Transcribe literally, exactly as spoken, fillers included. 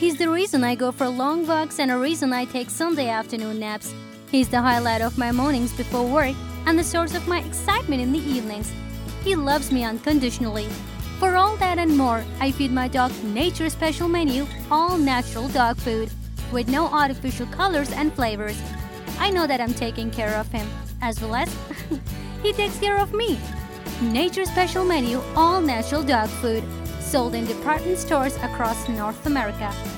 He's the reason I go for long walks and a reason I take Sunday afternoon naps. He's the highlight of my mornings before work and the source of my excitement in the evenings. He loves me unconditionally. For all that and more, I feed my dog Nature's Special Menu, all natural dog food, with no artificial colors and flavors. I know that I'm taking care of him, as well as he takes care of me. Nature's Special Menu, all natural dog food, sold in department stores across North America.